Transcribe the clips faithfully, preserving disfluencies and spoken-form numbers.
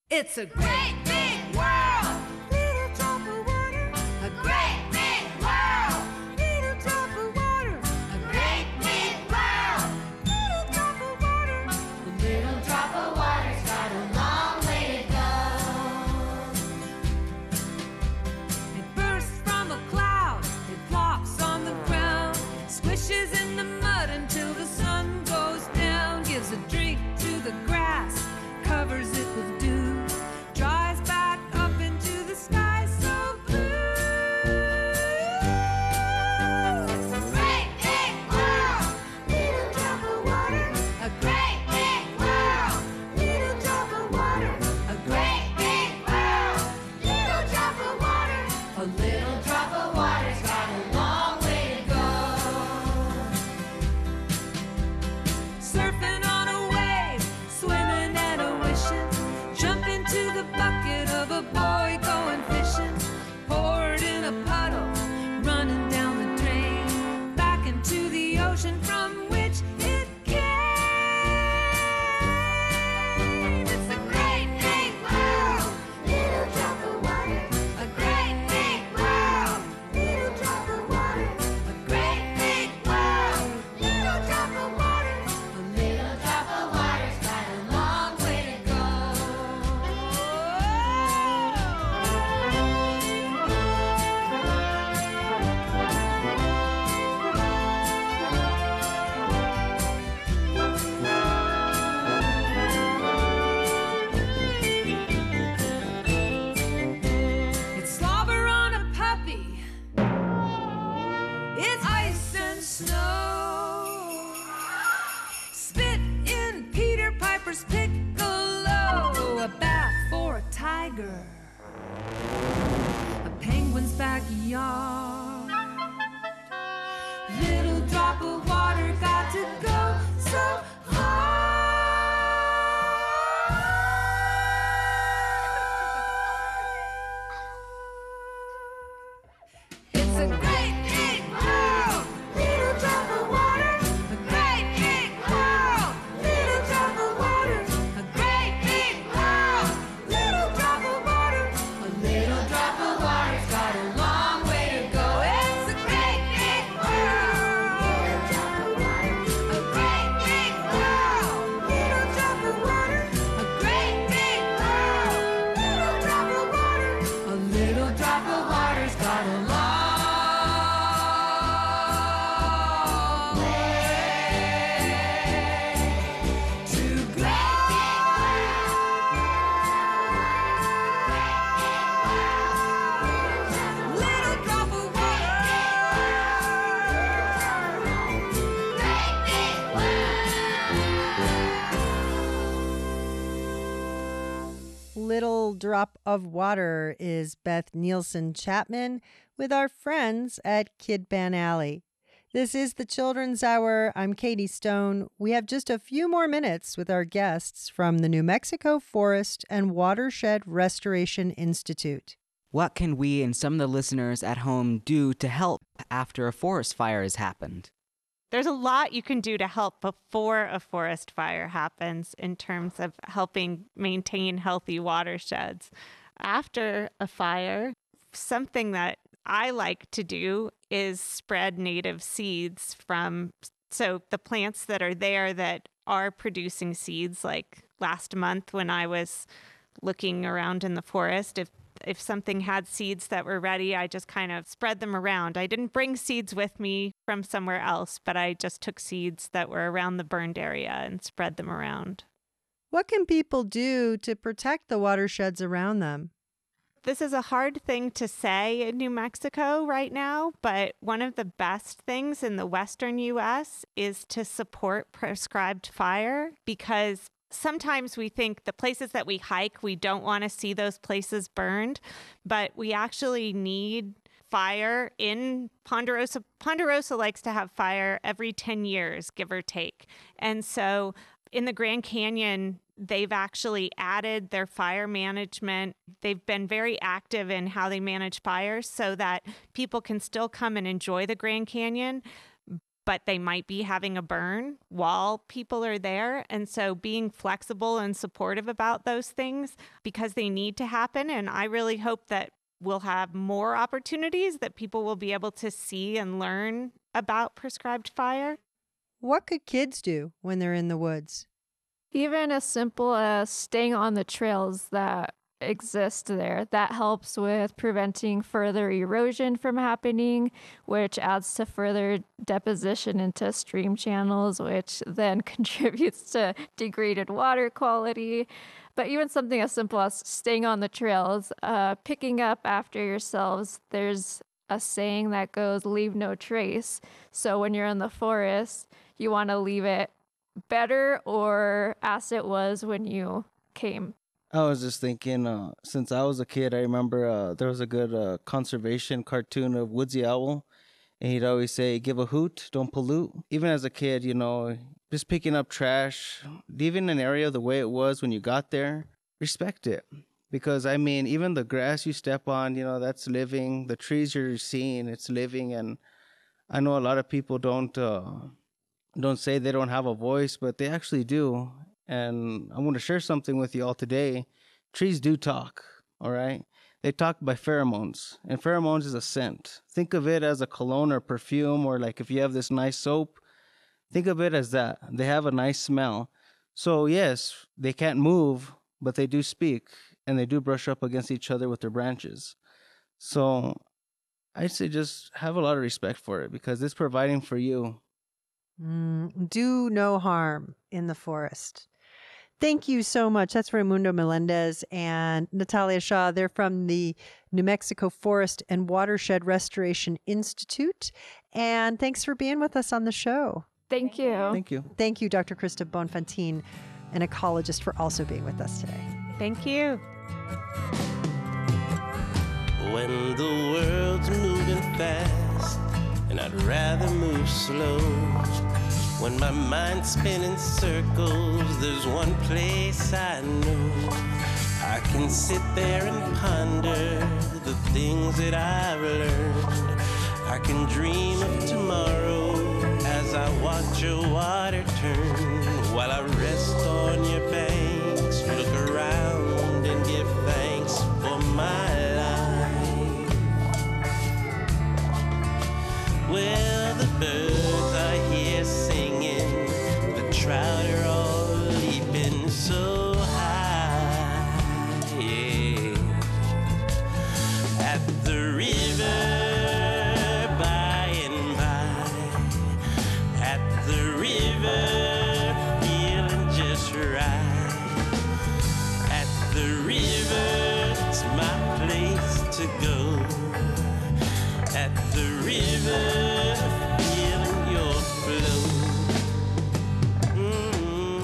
It's a great big world. Little drop of water. A great big world. Little drop of water. A great big world. Little drop of water. A little drop of water's got a long way to go. It bursts from a cloud. It plops on the ground. Squishes in the mud until the sun goes down. Gives a drink to the grass. Covers it with dew. Dries back up into the sky so blue. It's a great big world. Little drop of water. A great big world. Little drop of water. A great big world. Little drop of water. A little drop of water's got a long way to go. Surfing on a wave, swimming and a wishing. Jump into the bucket of a boy going fishing. Poured in a puddle, running down the drain. Back into the ocean from which it came. It's a great big world. Little drop of water. A great big world. Little drop of water. A great big world. Little drop of water. A little drop of water's got a long way to go. It's slobber on a puppy. It's ice and snow. Spit in Peter Piper's piccolo. A bath for a tiger. A penguin's backyard. Little drop of water got to go so hard. It's a great big world. Little drop of water. A great big world. Little drop of water. A great big world. Little drop of water. A little drop of water's got a long way to go. It's a great big world. Little drop of water. A great big world. Little drop of water. A great big world. Little drop of water. A little drop of water's got a long way to go. Little drop of water. Great big Little Drop of Water is Beth Nielsen Chapman with our friends at Kid Pan Alley. This is the Children's Hour. I'm Katie Stone. We have just a few more minutes with our guests from the New Mexico Forest and Watershed Restoration Institute. What can we and some of the listeners at home do to help after a forest fire has happened? There's a lot you can do to help before a forest fire happens in terms of helping maintain healthy watersheds. After a fire, something that I like to do is spread native seeds from, so the plants that are there that are producing seeds, like last month when I was looking around in the forest, if if something had seeds that were ready, I just kind of spread them around. I didn't bring seeds with me from somewhere else, but I just took seeds that were around the burned area and spread them around. What can people do to protect the watersheds around them? This is a hard thing to say in New Mexico right now, but one of the best things in the western U S is to support prescribed fire, because sometimes we think the places that we hike, we don't want to see those places burned, but we actually need fire in Ponderosa. Ponderosa likes to have fire every ten years, give or take. And so in the Grand Canyon, they've actually added their fire management. They've been very active in how they manage fires so that people can still come and enjoy the Grand Canyon, but they might be having a burn while people are there. And so being flexible and supportive about those things because they need to happen. And I really hope that we'll have more opportunities that people will be able to see and learn about prescribed fire. What could kids do when they're in the woods? Even as simple as staying on the trails that exist there, that helps with preventing further erosion from happening, which adds to further deposition into stream channels, which then contributes to degraded water quality. But even something as simple as staying on the trails, uh, picking up after yourselves, there's a saying that goes, leave no trace. So when you're in the forest, you want to leave it better or as it was when you came. I was just thinking, uh, since I was a kid, I remember uh, there was a good uh, conservation cartoon of Woodsy Owl, and he'd always say, give a hoot, don't pollute. Even as a kid, you know, just picking up trash, leaving an area the way it was when you got there, respect it. Because, I mean, even the grass you step on, you know, that's living. The trees you're seeing, it's living. And I know a lot of people don't uh, don't say they don't have a voice, but they actually do. And I want to share something with you all today. Trees do talk, all right? They talk by pheromones, and pheromones is a scent. Think of it as a cologne or perfume, or like if you have this nice soap, think of it as that. They have a nice smell. So yes, they can't move, but they do speak, and they do brush up against each other with their branches. So I'd say just have a lot of respect for it because it's providing for you. Mm, do no harm in the forest. Thank you so much. That's Raimundo Melendez and Natalia Shaw. They're from the New Mexico Forest and Watershed Restoration Institute. And thanks for being with us on the show. Thank you. Thank you. Thank you, Doctor Krista Bonfantine, an ecologist, for also being with us today. Thank you. When the world's moving fast and I'd rather move slow, when my mind's spinning circles, there's one place I know I can sit there and ponder the things that I've learned. I can dream of tomorrow as I watch your water turn, while I rest on your banks, look around and give thanks for my life. Well, the birds are here singing, the trout are all leaping so high, yeah. At the river by and by, at the river feeling just right. At the river, it's my place to go. At the river, feeling your flow. Mm.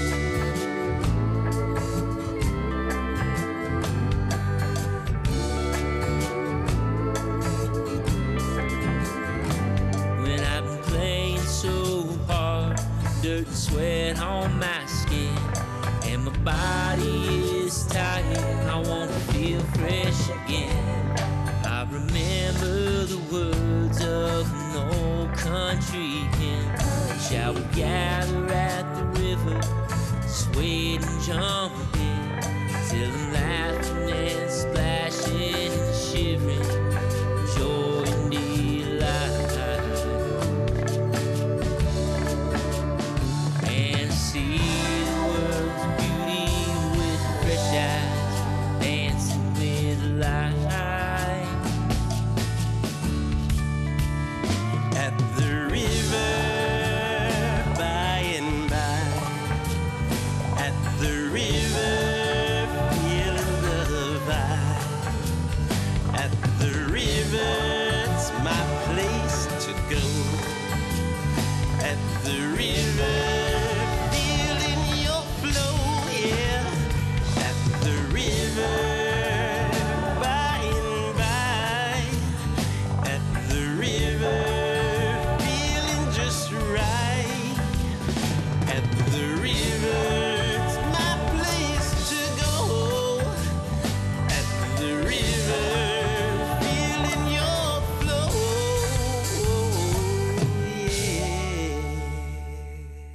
When I've been playing so hard, dirt and sweat on my skin, and my body is tired, I want to feel fresh again. I remember the words of an old country hymn. Shall we gather at the river, sway and jumping, till I'm laughing and splashing and shivering, joy and delight. And I see the world's beauty with fresh eyes, dancing with light. At the river by and by, at the river feeling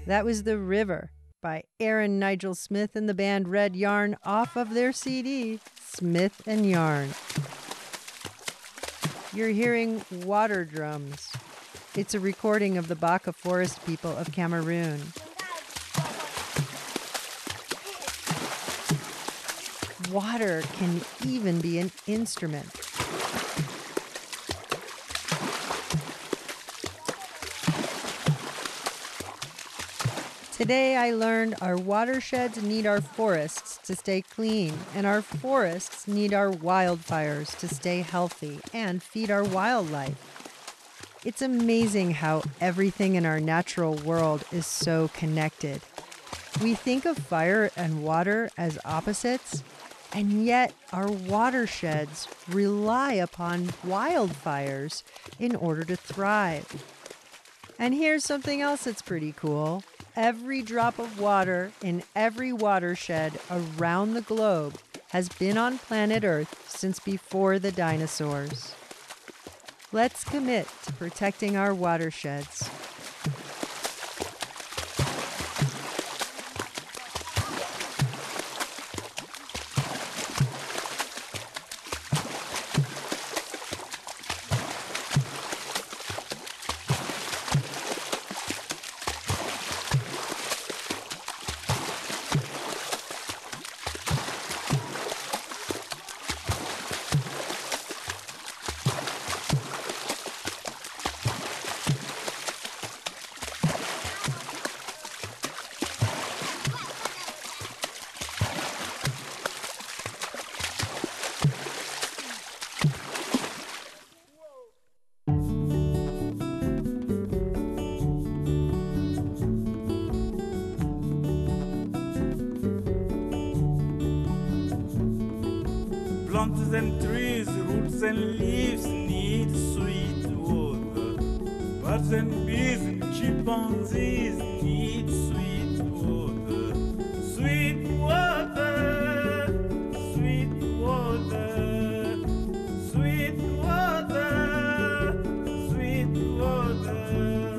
That was The River by Aaron Nigel Smith and the band Red Yarn off of their C D, Smith and Yarn. You're hearing Water Drums. It's a recording of the Baka Forest people of Cameroon. Water can even be an instrument. Today I learned our watersheds need our forests to stay clean, and our forests need our wildfires to stay healthy and feed our wildlife. It's amazing how everything in our natural world is so connected. We think of fire and water as opposites, and yet our watersheds rely upon wildfires in order to thrive. And here's something else that's pretty cool. Every drop of water in every watershed around the globe has been on planet Earth since before the dinosaurs. Let's commit to protecting our watersheds. Plants and trees, roots and leaves need sweet water. Birds and bees and chimpanzees need sweet water. Sweet water, sweet water, sweet water, sweet water.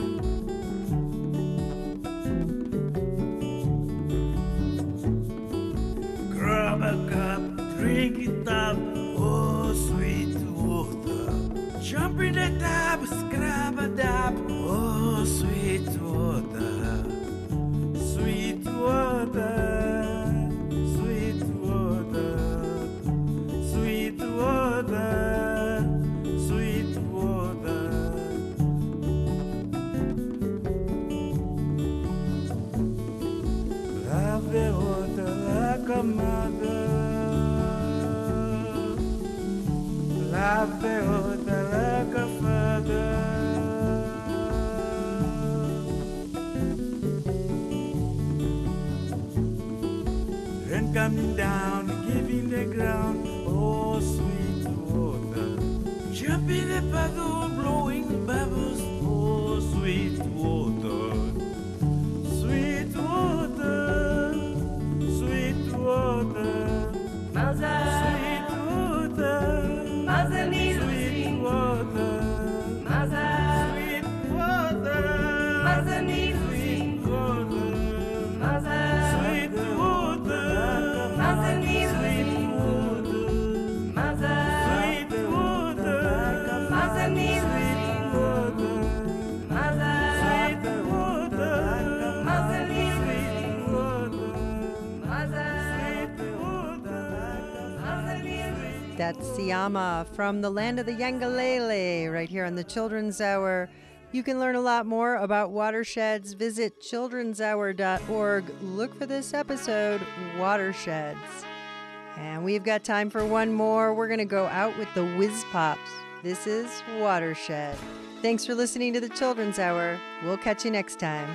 Grab a cup, drink it up, oh sweet water. Jump in the tub, scrub a dab, oh sweet water. Sweet water, sweet water, sweet water, sweet water. Love the water like a mother. Love the water like a father. Rain coming down, giving the ground, oh sweet water. Jump in the puddle, blowing bubbles, oh sweet water. Sweet water, sweet water. Mother, Sweet water, Mother needs sweet water, Mother, sweet water, Mother needs sweet water, Mother, sweet water, Mother needs sweet water, Mother, sweet water, Mother needs sweet water, Mother, sweet water, Mother needs sweet water, Mother, sweet water. Mother needs That's Siama from the land of the Yangalele right here on the Children's Hour. You can learn a lot more about watersheds. Visit children's hour dot org. Look for this episode, Watersheds. And we've got time for one more. We're going to go out with the Whiz Pops. This is Watershed. Thanks for listening to the Children's Hour. We'll catch you next time.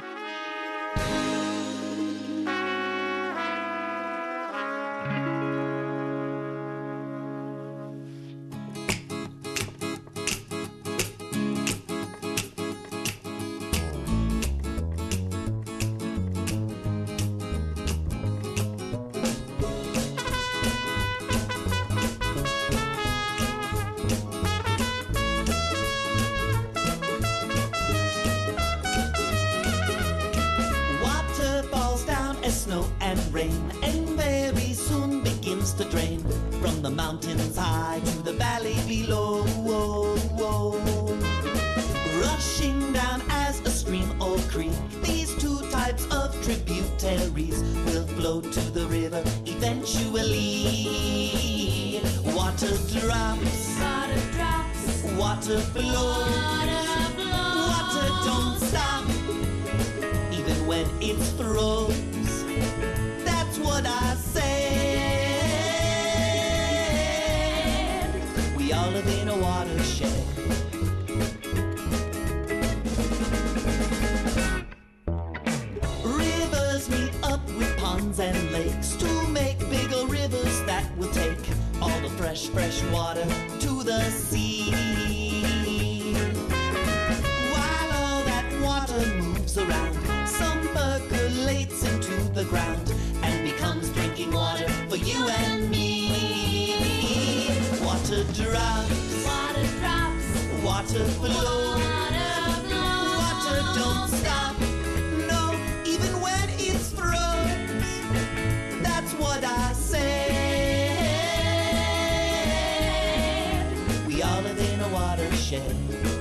rain, and very soon begins to drain from the mountains high to the valley below. Rushing down as a stream or creek, these two types of tributaries will flow to the river eventually. Water drops, Water drops, water flows, water flows. water don't stop, even when it throws. That's what I said. We all live in a watershed. Rivers meet up with ponds and lakes to make bigger rivers that will take all the fresh, fresh water to the sea. While all that water moves around, some percolates into the ground and becomes drinking water for you and me. Water drops, Water drops, water flows, water flows. water don't stop. No, even when it throws. That's what I said. We all live in a watershed.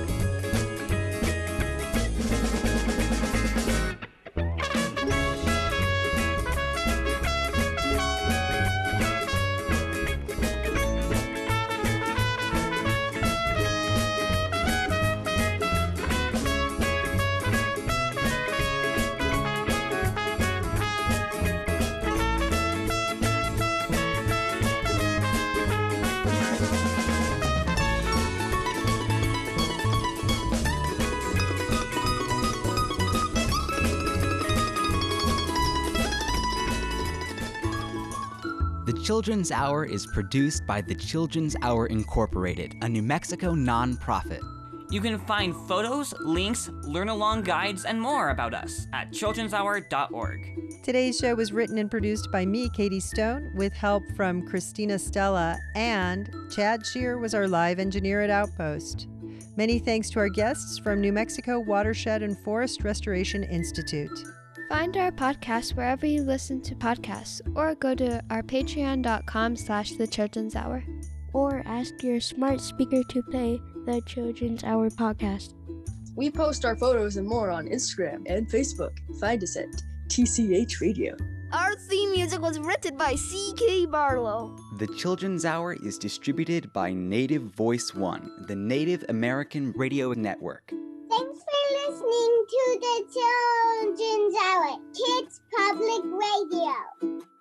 The Children's Hour is produced by the Children's Hour Incorporated, a New Mexico nonprofit. You can find photos, links, learn-along guides, and more about us at children's hour dot org. Today's show was written and produced by me, Katie Stone, with help from Christina Stella, and Chad Shear was our live engineer at Outpost. Many thanks to our guests from New Mexico Watershed and Forest Restoration Institute. Find our podcast wherever you listen to podcasts, or go to our patreon.com slash the Children's Hour. Or ask your smart speaker to play the Children's Hour podcast. We post our photos and more on Instagram and Facebook. Find us at T C H Radio. Our theme music was written by C K Barlow. The Children's Hour is distributed by Native Voice One, the Native American Radio Network. Thanks for listening to the Children's Hour, Kids Public Radio.